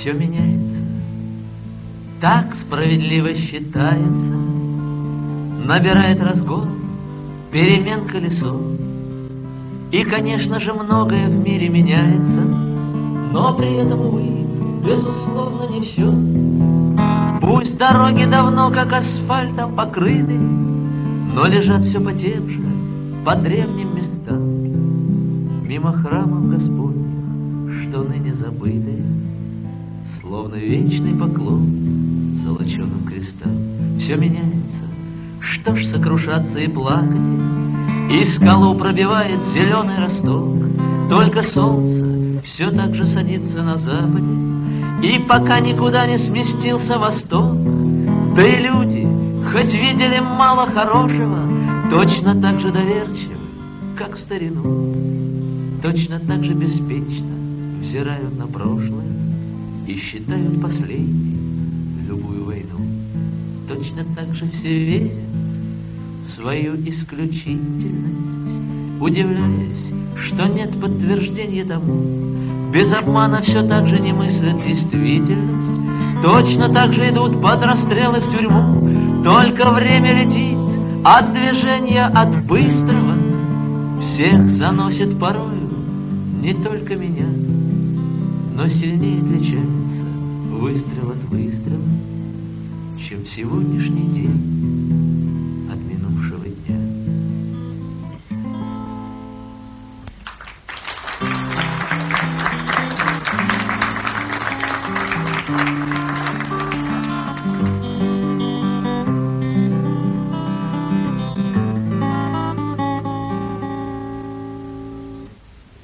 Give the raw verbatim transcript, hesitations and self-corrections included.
все меняется, так справедливо считается, набирает разгон перемен колесо. И, конечно же, многое в мире меняется, но при этом, увы, безусловно, не все. Пусть дороги давно как асфальтом покрыты, но лежат все по тем же, по древним местам. Мимо храмов Господних, что ныне забыты, словно вечный поклон золоченым крестам. Все меняется, что ж сокрушаться и плакать, и скалу пробивает зеленый росток. Только солнце все так же садится на западе, и пока никуда не сместился восток. Да и люди, хоть видели мало хорошего, точно так же доверчивы, как в старину, точно так же беспечно взирают на прошлое и считают последней любую войну. Точно так же все верят в свою исключительность, удивляясь, что нет подтверждения тому. Без обмана все так же не мыслят действительность, точно так же идут под расстрелы в тюрьму. Только время летит от движения, от быстрого, всех заносит порою, не только меня, но сильнее отличается выстрел от выстрела, чем сегодняшний день